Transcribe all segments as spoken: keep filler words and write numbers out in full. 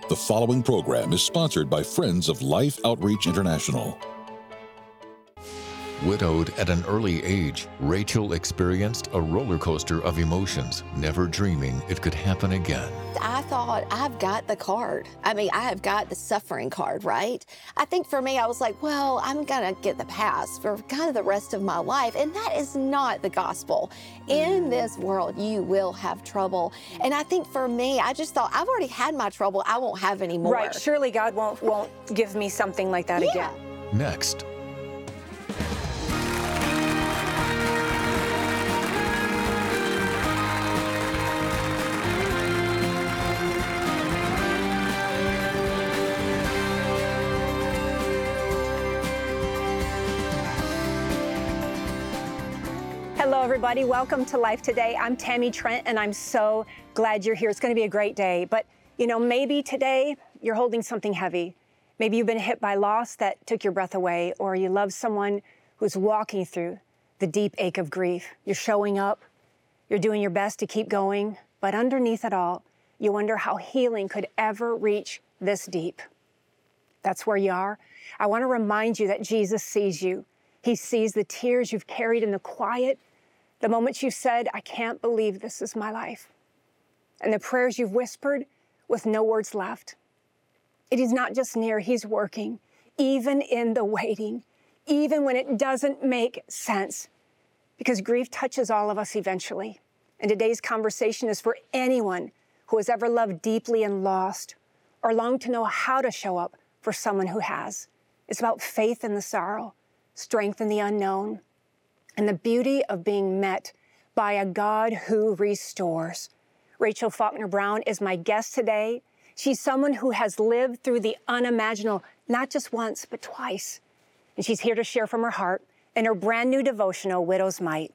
The following program is sponsored by Friends of Life Outreach International. Widowed at an early age, Rachel experienced a roller coaster of emotions, never dreaming it could happen again. I thought, I've got the card. I mean, I have got the suffering card, right? I think for me, I was like, well, I'm gonna get the pass for kind of the rest of my life. And that is not the gospel. In this world, you will have trouble. And I think for me, I just thought, I've already had my trouble. I won't have any more. Right, surely God won't, won't give me something like that Yeah. again. Next. Hello, everybody. Welcome to Life Today. I'm Tammy Trent, and I'm so glad you're here. It's going to be a great day. But, you know, maybe today you're holding something heavy. Maybe you've been hit by loss that took your breath away, or you love someone who's walking through the deep ache of grief. You're showing up. You're doing your best to keep going. But underneath it all, you wonder how healing could ever reach this deep. That's where you are. I want to remind you that Jesus sees you. He sees the tears you've carried in the quiet, the moments you said, I can't believe this is my life, and the prayers you've whispered with no words left. It is not just near, He's working, even in the waiting, even when it doesn't make sense, because grief touches all of us eventually. And today's conversation is for anyone who has ever loved deeply and lost, or longed to know how to show up for someone who has. It's about faith in the sorrow, strength in the unknown, and the beauty of being met by a God who restores. Rachel Faulkner Brown is my guest today. She's someone who has lived through the unimaginable, not just once, but twice. And she's here to share from her heart in her brand new devotional, Widow's Might.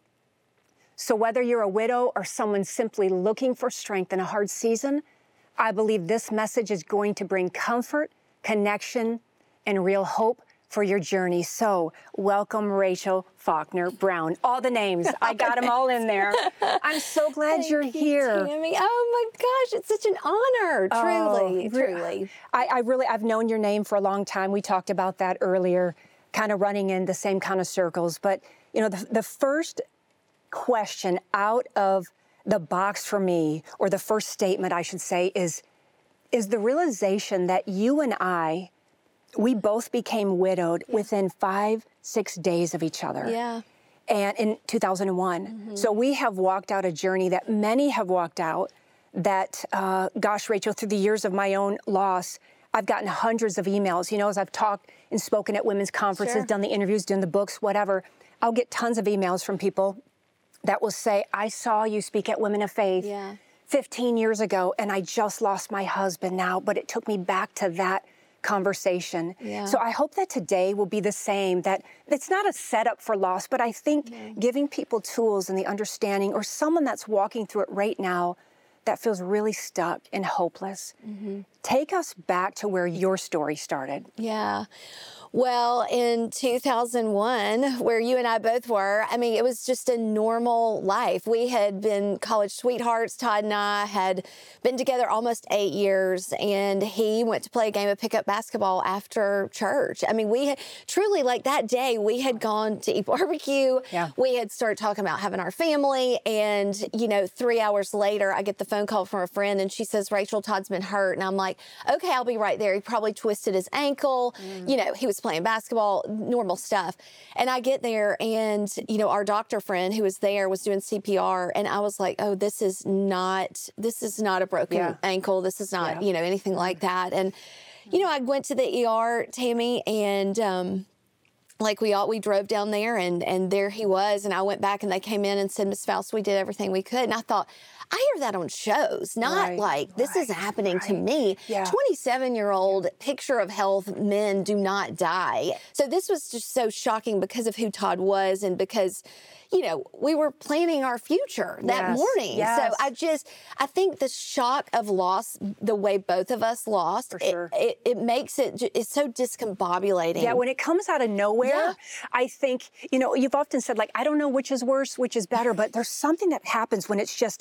So whether you're a widow or someone simply looking for strength in a hard season, I believe this message is going to bring comfort, connection, and real hope for your journey. So welcome, Rachel Faulkner Brown. All the names, I got them all in there. I'm so glad Thank you're you, here. Tammy. Oh my gosh, it's such an honor, truly, Oh, truly. I, I really, I've known your name for a long time. We talked about that earlier, kind of running in the same kind of circles. But, you know, the, the first question out of the box for me, or the first statement I should say, is, is the realization that you and I, we both became widowed within five, six days of each other. Yeah. And in two thousand one. Mm-hmm. So we have walked out a journey that many have walked out that, uh, gosh, Rachel, through the years of my own loss, I've gotten hundreds of emails. You know, as I've talked and spoken at women's conferences, Sure. done the interviews, done the books, whatever, I'll get tons of emails from people that will say, I saw you speak at Women of Faith Yeah. fifteen years ago, and I just lost my husband now, but it took me back to that conversation. Yeah. So I hope that today will be the same, that it's not a setup for loss, but I think Yeah. giving people tools and the understanding, or someone that's walking through it right now that feels really stuck and hopeless. Mm-hmm. Take us back to where your story started. Yeah. Well, in two thousand one, where you and I both were, I mean, it was just a normal life. We had been college sweethearts. Todd and I had been together almost eight years, and he went to play a game of pickup basketball after church. I mean, we had truly, like that day, we had gone to eat barbecue. Yeah. We had started talking about having our family, and, you know, three hours later, I get the phone call from a friend, and she says, Rachel, Todd's been hurt. And I'm like, okay, I'll be right there. He probably twisted his ankle. Mm. You know, he was playing basketball, normal stuff. And I get there, and, you know, our doctor friend who was there was doing C P R. And I was like, oh, this is not, this is not a broken Yeah. ankle. This is not, Yeah. you know, anything like that. And, you know, I went to the E R, Tammy, and, um, like we all, we drove down there, and, and there he was. And I went back, and they came in and said, Miss Faust, we did everything we could. And I thought, I hear that on shows, not Right, like this is right, happening to right. me. Yeah. twenty-seven-year-old picture of health, men do not die. So this was just so shocking because of who Todd was, and because, you know, we were planning our future that Yes, morning. yes. So I just, I think the shock of loss, the way both of us lost, For it- sure. it, it makes it, ju- it's so discombobulating. Yeah, when it comes out of nowhere, Yeah. I think, you know, you've often said, like, I don't know which is worse, which is better, but there's something that happens when it's just, it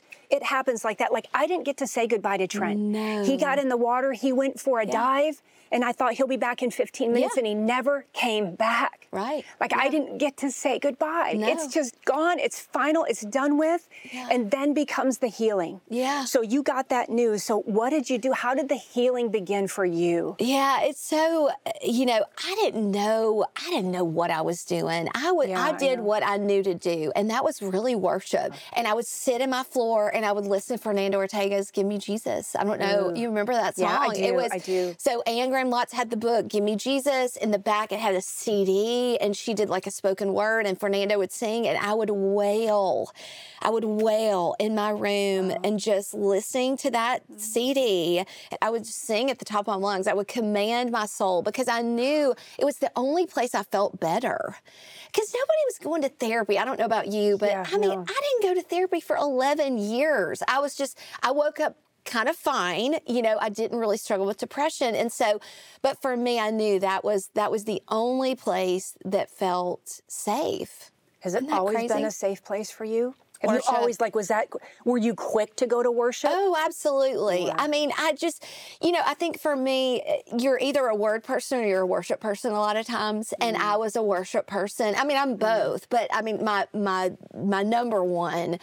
it happens like that. Like, I didn't get to say goodbye to Trent. No. He got in the water, he went for a Yeah. dive, and I thought he'll be back in fifteen minutes, Yeah. and he never came back. Right. Like, I didn't get to say goodbye. No. It's just gone, it's final, it's done with, Yeah. and then becomes the healing. Yeah. So you got that news. So what did you do? How did the healing begin for you? Yeah, it's so, you know, I didn't know, I didn't know what I was doing. I would, Yeah, I I did know. what I knew to do, and that was really worship. And I would sit in my floor and I would listen to Fernando Ortega's "Give Me Jesus." I don't know, Ooh. you remember that song? Yeah, I do, It was, I do. So Anne Graham Lotz had the book "Give Me Jesus." In the back, it had a C D, and she did like a spoken word, and Fernando would sing, and I would wail. I would wail in my room and just listening to that C D. I would just sing at the top of my lungs. I would command my soul because I knew it was the only place I felt better. Because nobody was going to therapy. I don't know about you, but Yeah, I mean, no. I didn't go to therapy for eleven years. I was just, I woke up kind of fine. You know, I didn't really struggle with depression. And so, but for me, I knew that was, that was the only place that felt safe. Has it Isn't that always been crazy? a safe place for you? Have Worship. you always, like, was that, were you quick to go to worship? Oh, absolutely. Yeah. I mean, I just, you know, I think for me, you're either a word person or you're a worship person a lot of times. And I was a worship person. I mean, I'm both, but I mean, my, my, my number one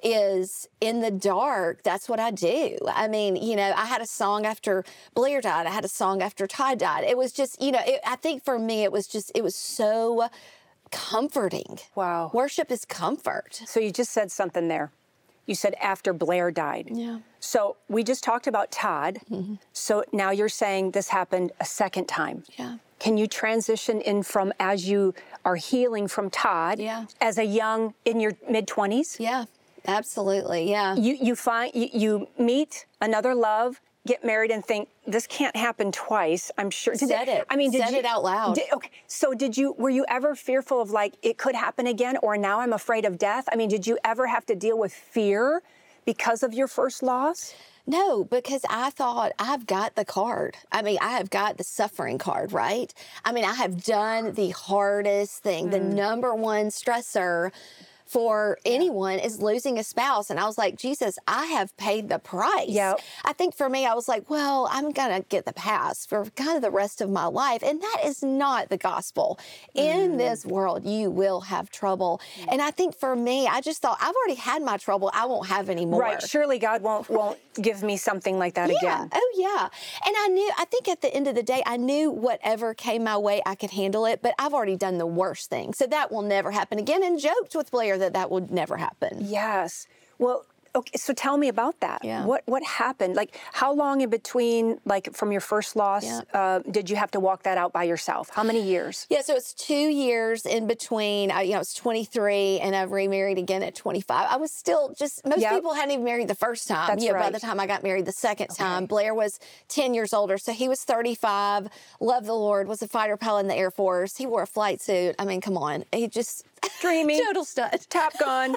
is in the dark. That's what I do. I mean, you know, I had a song after Blair died. I had a song after Todd died. It was just, you know, it, I think for me, it was just, it was so comforting. Wow. Worship is comfort. So you just said something there. You said after Blair died. Yeah. So we just talked about Todd. Mm-hmm. So now you're saying this happened a second time. Yeah. Can you transition in from as you are healing from Todd, Yeah. as a young, in your mid twenties? Yeah, absolutely. Yeah. You you find you, you meet another love, get married, and think this can't happen twice. I'm sure. Did Said it. I mean, did Said you, it out loud. Did, okay. So did you? Were you ever fearful of, like, it could happen again, or now I'm afraid of death? I mean, did you ever have to deal with fear because of your first loss? No, because I thought I've got the card. I mean, I have got the suffering card, right? I mean, I have done the hardest thing. The number one stressor for anyone is losing a spouse. And I was like, Jesus, I have paid the price. Yep. I think for me, I was like, well, I'm going to get the pass for kind of the rest of my life. And that is not the gospel. In this world, you will have trouble. And I think for me, I just thought, I've already had my trouble. I won't have any more. Right. Surely God won't won't give me something like that Yeah. again. Oh, yeah. And I knew, I think at the end of the day, I knew whatever came my way, I could handle it, but I've already done the worst thing. So that will never happen again, and joked with Blair that that would never happen. Yes. Well, okay, so tell me about that. Yeah. What what happened? Like, how long in between, like, from your first loss, Yeah. uh, did you have to walk that out by yourself? How many years? Yeah, so it's two years in between. I, you know, I was twenty-three and I remarried again at twenty-five. I was still just, most Yep. people hadn't even married the first time. That's you know, by right. the time I got married the second time, Blair was ten years older. So he was thirty-five, loved the Lord, was a fighter pilot in the Air Force. He wore a flight suit. I mean, come on. He just, Dreamy. total stud. Top Gun.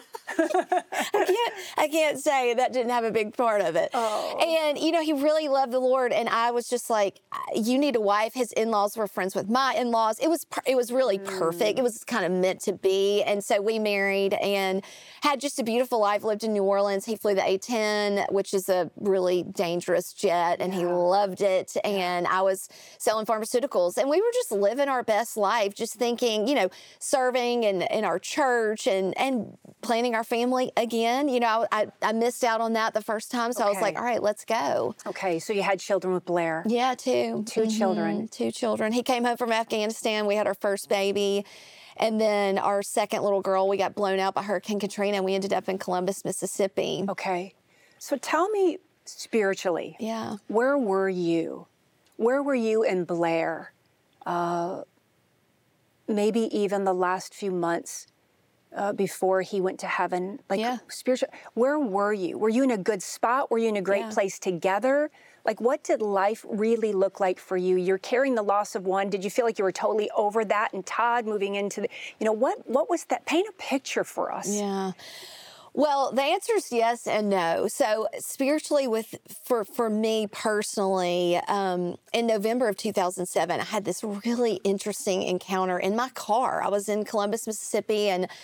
I can't, I can't say that didn't have a big part of it. Oh. And, you know, he really loved the Lord. And I was just like, you need a wife. His in-laws were friends with my in-laws. It was, per- it was really perfect. It was kind of meant to be. And so we married and had just a beautiful life, lived in New Orleans. He flew the A ten, which is a really dangerous jet, and he loved it. And I was selling pharmaceuticals, and we were just living our best life, just thinking, you know, serving in, in our church and, and planning our family again. You know, I, I missed out on that the first time. So I was Okay. like, all right, let's go. Okay, so you had children with Blair. Yeah, two. Two children. Mhm, Two children. He came home from Afghanistan. We had our first baby. And then our second little girl, we got blown out by Hurricane Katrina, and we ended up in Columbus, Mississippi. Okay. So tell me spiritually, Yeah. where were you? Where were you in Blair? Uh, maybe even the last few months uh, before he went to heaven? Like, Yeah. spiritual, where were you? Were you in a good spot? Were you in a great Yeah. place together? Like, what did life really look like for you? You're carrying the loss of one. Did you feel like you were totally over that? And Todd moving into the, you know, what, what was that? Paint a picture for us. Yeah. Well, the answer is yes and no. So spiritually, with for for me personally, um, in November of two thousand seven, I had this really interesting encounter in my car. I was in Columbus, Mississippi, and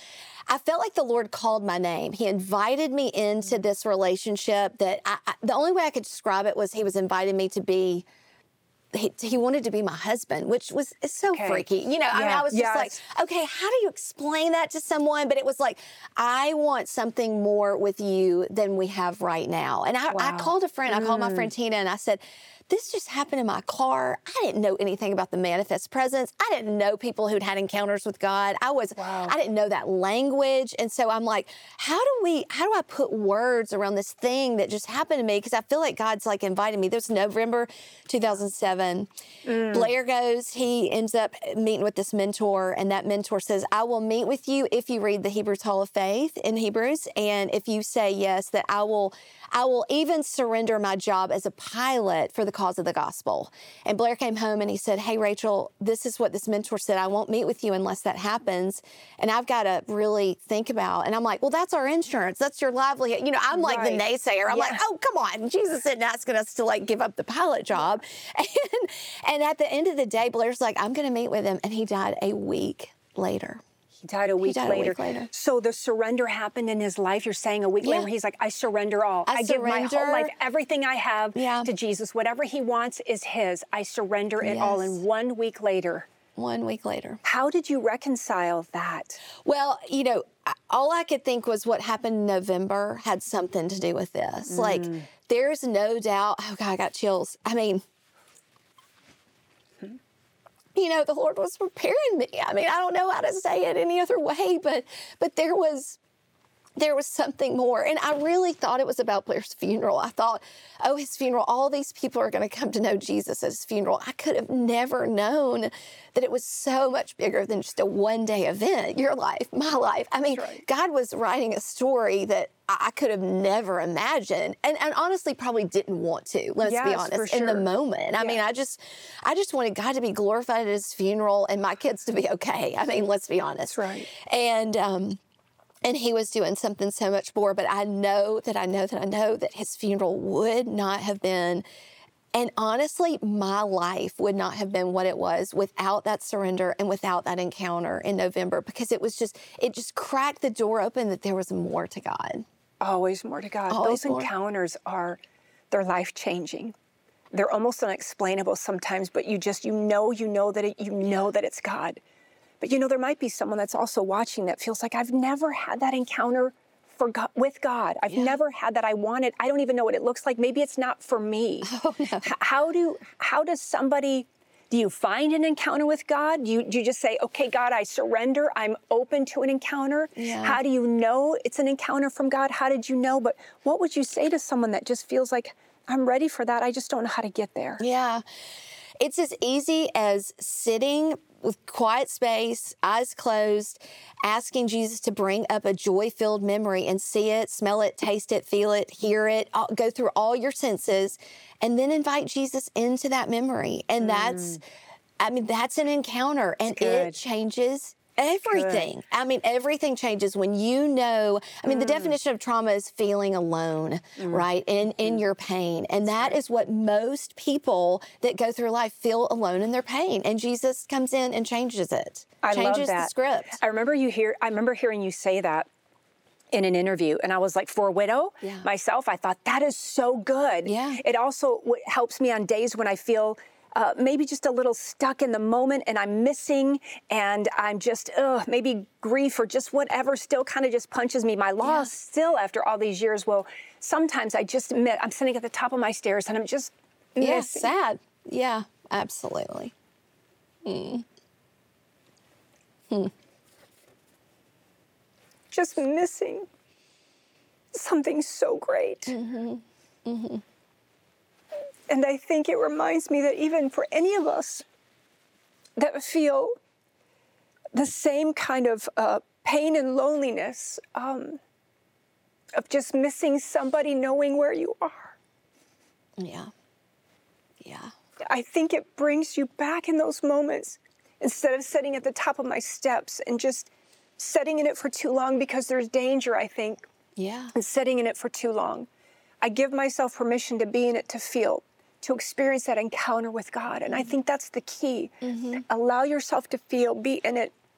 I felt like the Lord called my name. He invited me into this relationship that I, I, the only way I could describe it was he was inviting me to be, he, he wanted to be my husband, which was it's so Okay. freaky. You know, I mean, Yeah. I was just Yes. like, okay, how do you explain that to someone? But it was like, I want something more with you than we have right now. And I, I Wow. called a friend, I called my friend Tina, and I said, this just happened in my car. I didn't know anything about the manifest presence. I didn't know people who'd had encounters with God. I was, Wow. I didn't know that language. And so I'm like, how do we, how do I put words around this thing that just happened to me? Because I feel like God's like inviting me. There's November two thousand seven. Mm. Blair goes, he ends up meeting with this mentor, and that mentor says, I will meet with you if you read the Hebrews Hall of Faith in Hebrews. And if you say yes, that I will, I will even surrender my job as a pilot for the cause of the gospel. And Blair came home and he said, hey, Rachel, this is what this mentor said. I won't meet with you unless that happens. And I've got to really think about, and I'm like, well, that's our insurance. That's your livelihood. You know, I'm like Right. the naysayer. I'm Yeah. like, oh, come on. Jesus isn't asking us to like give up the pilot job. And, and at the end of the day, Blair's like, I'm going to meet with him. And he died a week later. He died a week, died a later. week later. So the surrender happened in his life. You're saying a week Yeah. later, he's like, I surrender all. I give my whole surrender. life, everything I have Yeah. to Jesus. Whatever he wants is his. I surrender it all. Yes. And one week later, One week later. how did you reconcile that? Well, you know, I- all I could think was what happened in November had something to do with this. Like, there's no doubt. Oh, God, I got chills. I mean, you know, the Lord was preparing me. I mean, I don't know how to say it any other way, but but there was there was something more. And I really thought it was about Blair's funeral. I thought, oh, his funeral, all these people are going to come to know Jesus at his funeral. I could have never known that it was so much bigger than just a one-day event. Your life, my life. I mean, right. God was writing a story that I I could have never imagined, and, and honestly probably didn't want to, let's be Yes, honest, for in the sure. moment. I mean, Yeah. I just I just wanted God to be glorified at his funeral and my kids to be okay. I mean, let's be honest. That's right. And um and he was doing something so much more, but I know that I know that I know that his funeral would not have been, and honestly, my life would not have been what it was without that surrender and without that encounter in November, because it was just, it just cracked the door open that there was more to God. Always more to God. Always Those more. encounters are, they're life-changing. They're almost unexplainable sometimes, but you just, you know, you know that it, you know that it's God. But you know, there might be someone that's also watching that feels like, I've never had that encounter for God, with God. I've Yeah. never had that. I want it. I don't even know what it looks like. Maybe it's not for me. Oh, no. H- How do, how does somebody, do you find an encounter with God? Do you, do you just say, okay, God, I surrender. I'm open to an encounter. Yeah. How do you know it's an encounter from God? How did you know? But what would you say to someone that just feels like, I'm ready for that. I just don't know how to get there. Yeah. It's as easy as sitting with quiet space, eyes closed, asking Jesus to bring up a joy-filled memory and see it, smell it, taste it, feel it, hear it, all, go through all your senses, and then invite Jesus into that memory. And that's, I mean, that's an encounter, and good. it changes everything. I mean, everything changes when you know. I mean, the definition of trauma is feeling alone, right? In in your pain. And that is what most people that go through life feel alone in their pain. And Jesus comes in and changes it. I changes love that. the script. I remember you hear. I remember hearing you say that in an interview, and I was like, for a widow, Yeah. myself, I thought that is so good. Yeah. It also w- helps me on days when I feel. Uh, maybe just a little stuck in the moment and I'm missing and I'm just, ugh, maybe grief or just whatever still kind of just punches me. My loss still after all these years. Well, sometimes I just admit I'm sitting at the top of my stairs and I'm just Yeah, missing. sad. Yeah, absolutely. Just missing something so great. And I think it reminds me that even for any of us that feel the same kind of uh, pain and loneliness um, of just missing somebody, knowing where you are, Yeah. Yeah. I think it brings you back in those moments instead of sitting at the top of my steps and just sitting in it for too long because there's danger, I think, Yeah. and sitting in it for too long. I give myself permission to be in it, to feel, to experience that encounter with God. And I think that's the key. Allow yourself to feel, be in it,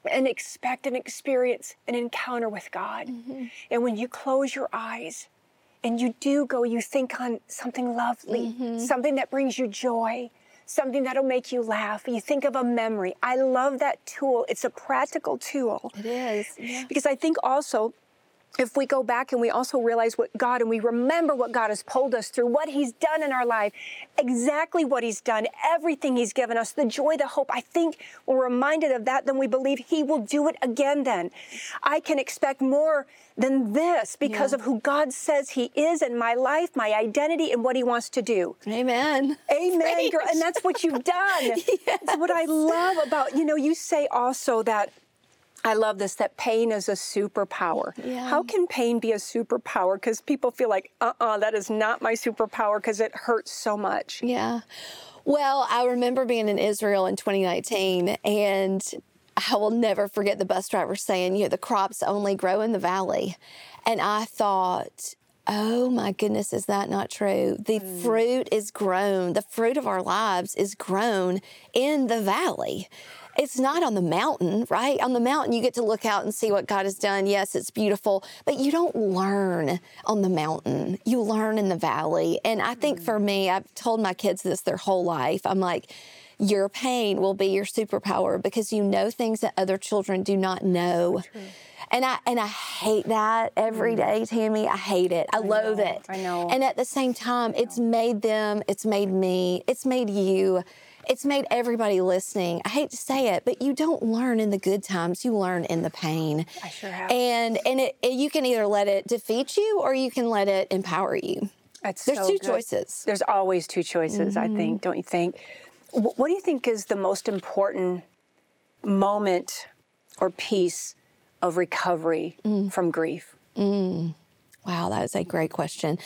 and expect and experience an encounter with God. Mm-hmm. And when you close your eyes and you do go, you think on something lovely, mm-hmm. something that brings you joy, something that'll make you laugh. You think of a memory. I love that tool. It's a practical tool. It is. Yeah. Because I think also, if we go back and we also realize what God, and we remember what God has pulled us through, what he's done in our life, exactly what he's done, everything he's given us, the joy, the hope, I think we're reminded of that, then we believe he will do it again then. I can expect more than this because yeah. of who God says he is in my life, my identity, and what he wants to do. Amen. Amen, girl. And that's what you've done. Yes. That's what I love about, you know, you say also that, I love this, that pain is a superpower. Yeah. How can pain be a superpower? Because people feel like, uh-uh, that is not my superpower because it hurts so much. Yeah. Well, I remember being in Israel in twenty nineteen, and I will never forget the bus driver saying, you know, the crops only grow in the valley. And I thought, oh my goodness, is that not true? The mm. fruit is grown. The fruit of our lives is grown in the valley. It's not on the mountain, right? On the mountain, you get to look out and see what God has done. Yes, it's beautiful, but you don't learn on the mountain. You learn in the valley. And I think for me, I've told my kids this their whole life. I'm like, your pain will be your superpower because you know things that other children do not know. True. And I and I hate that every day, Tammy. I hate it. I, I loathe know, it. I know. And at the same time, it's made them, it's made me, it's made you. It's made everybody listening. I hate to say it, but you don't learn in the good times. You learn in the pain. I sure have. And and it, it, you can either let it defeat you or you can let it empower you. That's There's so two good. choices. There's always two choices, mm-hmm. I think, don't you think? W- what do you think is the most important moment or piece of recovery mm. from grief? Mm. Wow, that is a great question.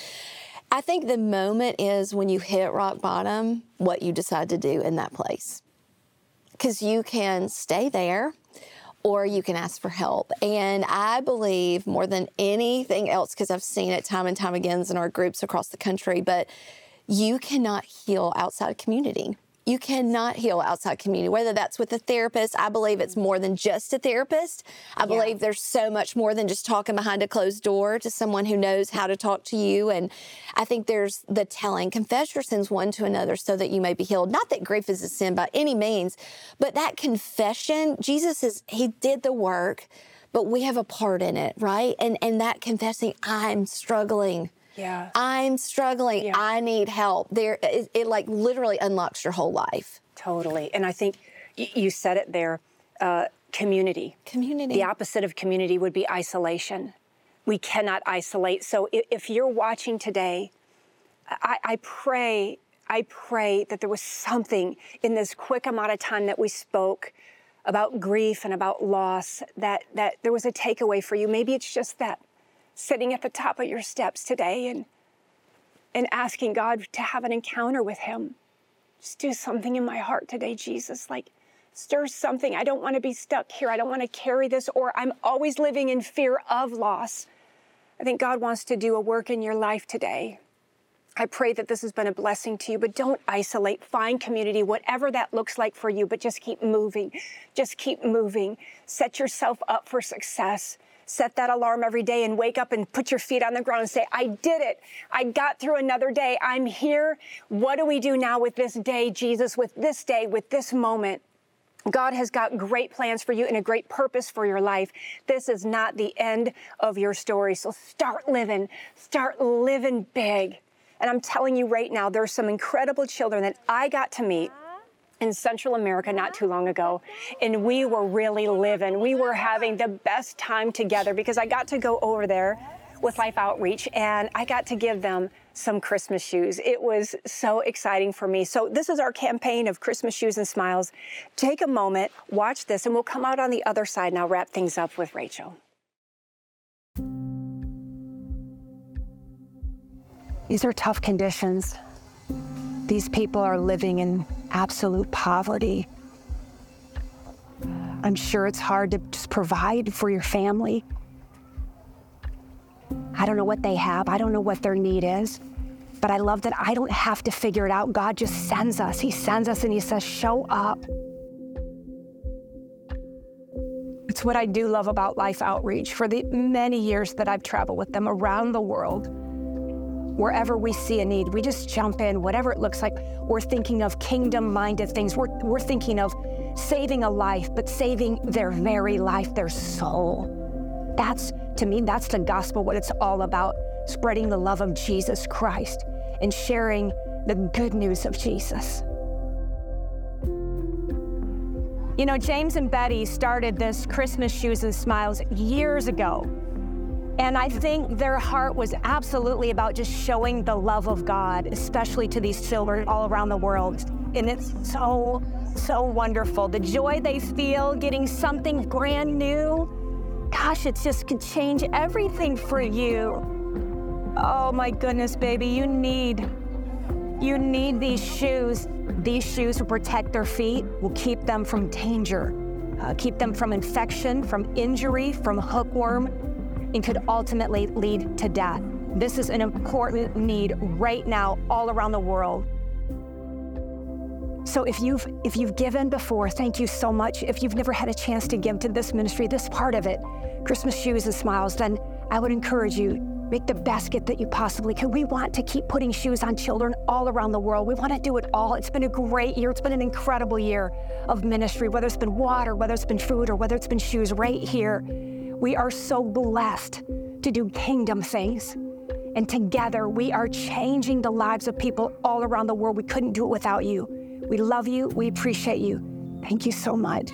I think the moment is when you hit rock bottom, what you decide to do in that place. Because you can stay there or you can ask for help. And I believe more than anything else, because I've seen it time and time again in our groups across the country, but you cannot heal outside community. You cannot heal outside community, whether that's with a therapist. I believe it's more than just a therapist. I yeah. believe there's so much more than just talking behind a closed door to someone who knows how to talk to you. And I think there's the telling, confess your sins one to another so that you may be healed. Not that grief is a sin by any means, but that confession, Jesus is, he did the work, but we have a part in it, right? And, and that confessing, I'm struggling. Yeah. I'm struggling. Yeah. I need help. There, it, it like literally unlocks your whole life. Totally. And I think y- you said it there, uh, community. Community. The opposite of community would be isolation. We cannot isolate. So if, if you're watching today, I, I pray, I pray that there was something in this quick amount of time that we spoke about grief and about loss, that, that there was a takeaway for you. Maybe it's just that. Sitting at the top of your steps today and and asking God to have an encounter with him. Just do something in my heart today, Jesus. Like, stir something. I don't want to be stuck here. I don't want to carry this, or I'm always living in fear of loss. I think God wants to do a work in your life today. I pray that this has been a blessing to you, but don't isolate. Find community, whatever that looks like for you, but just keep moving. Just keep moving. Set yourself up for success. Set that alarm every day and wake up and put your feet on the ground and say, I did it. I got through another day. I'm here. What do we do now with this day, Jesus, with this day, with this moment? God has got great plans for you and a great purpose for your life. This is not the end of your story. So start living. Start living big. And I'm telling you right now, there's some incredible children that I got to meet in Central America not too long ago, and we were really living. We were having the best time together because I got to go over there with Life Outreach and I got to give them some Christmas shoes. It was so exciting for me. So this is our campaign of Christmas shoes and smiles. Take a moment, watch this, and we'll come out on the other side and I'll wrap things up with Rachel. These are tough conditions. These people are living in absolute poverty. I'm sure it's hard to just provide for your family. I don't know what they have. I don't know what their need is. But I love that I don't have to figure it out. God just sends us. He sends us and he says, show up. It's what I do love about Life Outreach. For the many years that I've traveled with them around the world, wherever we see a need, we just jump in, whatever it looks like. We're thinking of kingdom-minded things. We're, we're thinking of saving a life, but saving their very life, their soul. That's, to me, that's the gospel, what it's all about, spreading the love of Jesus Christ and sharing the good news of Jesus. You know, James and Betty started this Christmas Shoes and Smiles years ago. And I think their heart was absolutely about just showing the love of God, especially to these children all around the world. And it's so, so wonderful. The joy they feel getting something brand new. Gosh, it just could change everything for you. Oh my goodness, baby, you need, you need these shoes. These shoes will protect their feet, will keep them from danger, uh, keep them from infection, from injury, from hookworm, and could ultimately lead to death. This is an important need right now all around the world. So if you've, if you've given before, thank you so much. If you've never had a chance to give to this ministry, this part of it, Christmas Shoes and Smiles, then I would encourage you, make the best gift that you possibly can. We want to keep putting shoes on children all around the world. We want to do it all. It's been a great year. It's been an incredible year of ministry, whether it's been water, whether it's been food, or whether it's been shoes right here. We are so blessed to do kingdom things. And together, we are changing the lives of people all around the world. We couldn't do it without you. We love you. We appreciate you. Thank you so much.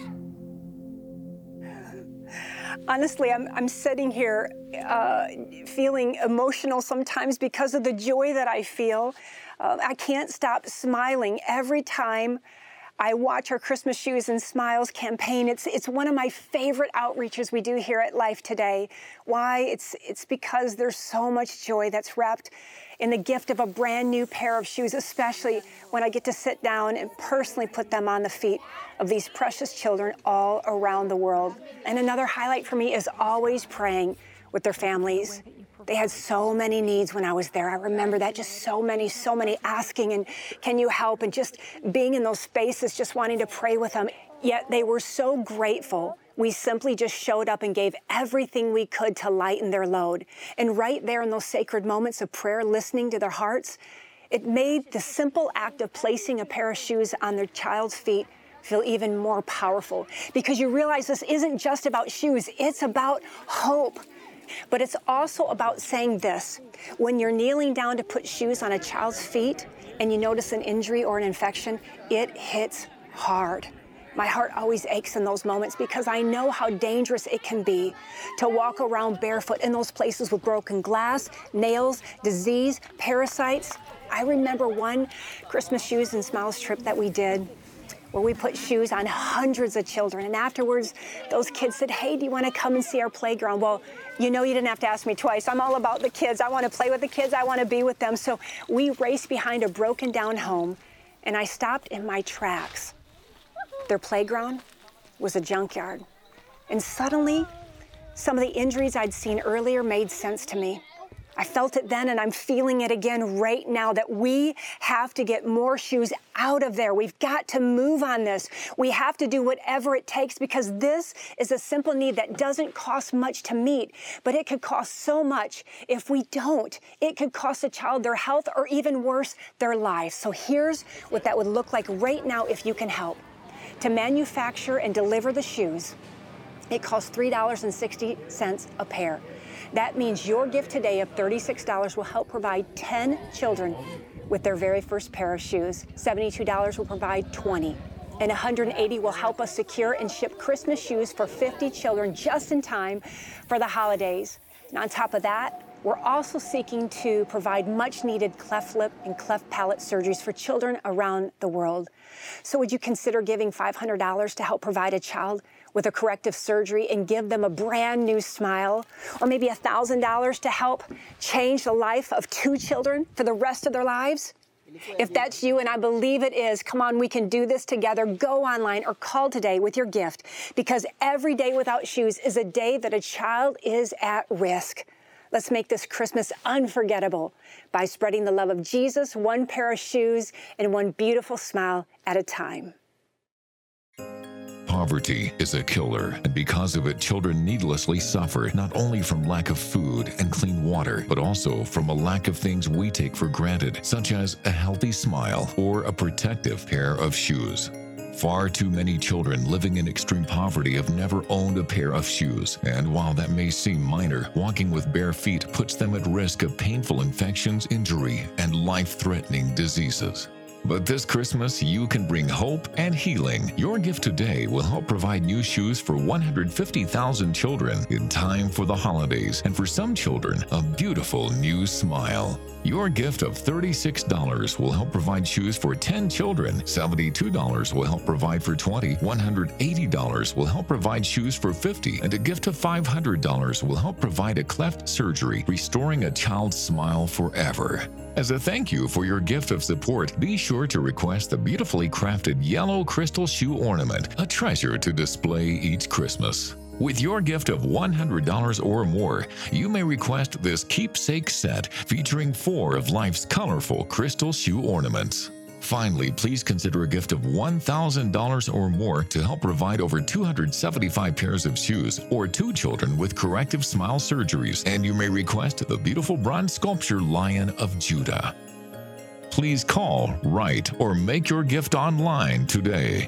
Honestly, I'm, I'm sitting here uh, feeling emotional sometimes because of the joy that I feel. Uh, I can't stop smiling every time I watch our Christmas Shoes and Smiles campaign. It's, it's one of my favorite outreaches we do here at Life Today. Why? It's, it's because there's so much joy that's wrapped in the gift of a brand new pair of shoes, especially when I get to sit down and personally put them on the feet of these precious children all around the world. And another highlight for me is always praying with their families. They had so many needs when I was there. I remember that, just so many, so many asking, and can you help? And just being in those spaces, just wanting to pray with them. Yet they were so grateful. We simply just showed up and gave everything we could to lighten their load. And right there in those sacred moments of prayer, listening to their hearts, it made the simple act of placing a pair of shoes on their child's feet feel even more powerful, because you realize this isn't just about shoes, it's about hope. But it's also about saying this: when you're kneeling down to put shoes on a child's feet and you notice an injury or an infection, it hits hard. My heart always aches in those moments because I know how dangerous it can be to walk around barefoot in those places with broken glass, nails, disease, parasites. I remember one Christmas Shoes and Smiles trip that we did where we put shoes on hundreds of children. And afterwards, those kids said, hey, do you want to come and see our playground? Well, you know, you didn't have to ask me twice. I'm all about the kids. I want to play with the kids. I want to be with them. So we raced behind a broken down home, and I stopped in my tracks. Their playground was a junkyard. And suddenly, some of the injuries I'd seen earlier made sense to me. I felt it then, and I'm feeling it again right now, that we have to get more shoes out of there. We've got to move on this. We have to do whatever it takes, because this is a simple need that doesn't cost much to meet, but it could cost so much if we don't. It could cost a child their health, or even worse, their lives. So here's what that would look like right now if you can help. To manufacture and deliver the shoes, it costs three dollars and sixty cents a pair. That means your gift today of thirty-six dollars will help provide ten children with their very first pair of shoes. seventy-two dollars will provide twenty. And one hundred eighty dollars will help us secure and ship Christmas shoes for fifty children just in time for the holidays. And on top of that, we're also seeking to provide much-needed cleft lip and cleft palate surgeries for children around the world. So would you consider giving five hundred dollars to help provide a child with a corrective surgery and give them a brand new smile? Or maybe one thousand dollars to help change the life of two children for the rest of their lives? If that's you, and I believe it is, come on, we can do this together. Go online or call today with your gift, because every day without shoes is a day that a child is at risk. Let's make this Christmas unforgettable by spreading the love of Jesus, one pair of shoes and one beautiful smile at a time. Poverty is a killer, and because of it, children needlessly suffer not only from lack of food and clean water, but also from a lack of things we take for granted, such as a healthy smile or a protective pair of shoes. Far too many children living in extreme poverty have never owned a pair of shoes, and while that may seem minor, walking with bare feet puts them at risk of painful infections, injury, and life-threatening diseases. But this Christmas, you can bring hope and healing. Your gift today will help provide new shoes for one hundred fifty thousand children in time for the holidays, and for some children, a beautiful new smile. Your gift of thirty-six dollars will help provide shoes for ten children. seventy-two dollars will help provide for twenty. one hundred eighty dollars will help provide shoes for fifty. And a gift of five hundred dollars will help provide a cleft surgery, restoring a child's smile forever. As a thank you for your gift of support, be sure to request the beautifully crafted yellow crystal shoe ornament, a treasure to display each Christmas. With your gift of one hundred dollars or more, you may request this keepsake set featuring four of life's colorful crystal shoe ornaments. Finally, please consider a gift of one thousand dollars or more to help provide over two hundred seventy-five pairs of shoes or two children with corrective smile surgeries, and you may request the beautiful bronze sculpture Lion of Judah. Please call, write, or make your gift online today.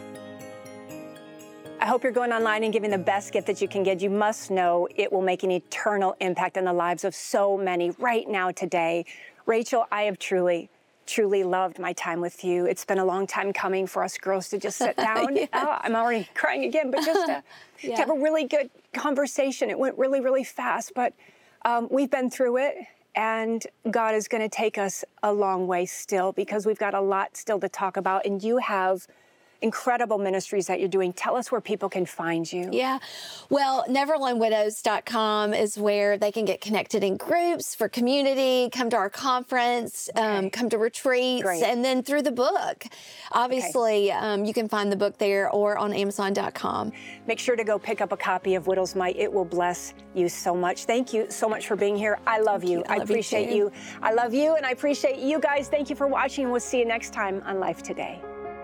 I hope you're going online and giving the best gift that you can get. You must know it will make an eternal impact on the lives of so many right now today. Rachel, I have truly, truly loved my time with you. It's been a long time coming for us girls to just sit down. Yeah. Oh, I'm already crying again, but just to, yeah. to have a really good conversation. It went really, really fast, but um, we've been through it, and God is going to take us a long way still, because we've got a lot still to talk about, and you have incredible ministries that you're doing. Tell us where people can find you. Yeah. Well, never alone widows dot com is where they can get connected in groups for community, come to our conference, okay. um, come to retreats, Great. And then through the book. Obviously, okay. um, you can find the book there or on amazon dot com. Make sure to go pick up a copy of Widow's Might. It will bless you so much. Thank you so much for being here. I love you. I, I love appreciate you, you. I love you, and I appreciate you guys. Thank you for watching. We'll see you next time on Life Today.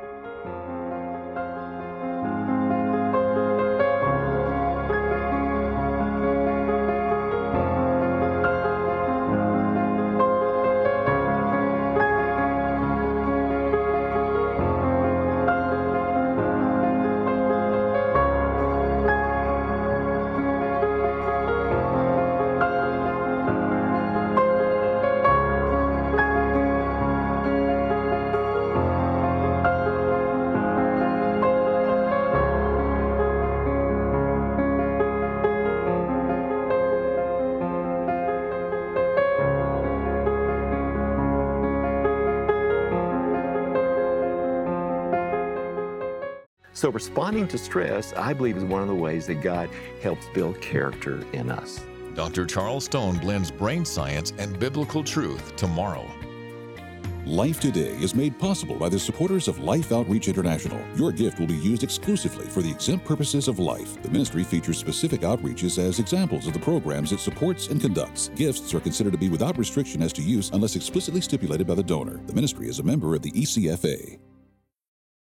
So responding to stress, I believe, is one of the ways that God helps build character in us. Doctor Charles Stone blends brain science and biblical truth tomorrow. Life Today is made possible by the supporters of Life Outreach International. Your gift will be used exclusively for the exempt purposes of life. The ministry features specific outreaches as examples of the programs it supports and conducts. Gifts are considered to be without restriction as to use unless explicitly stipulated by the donor. The ministry is a member of the E C F A.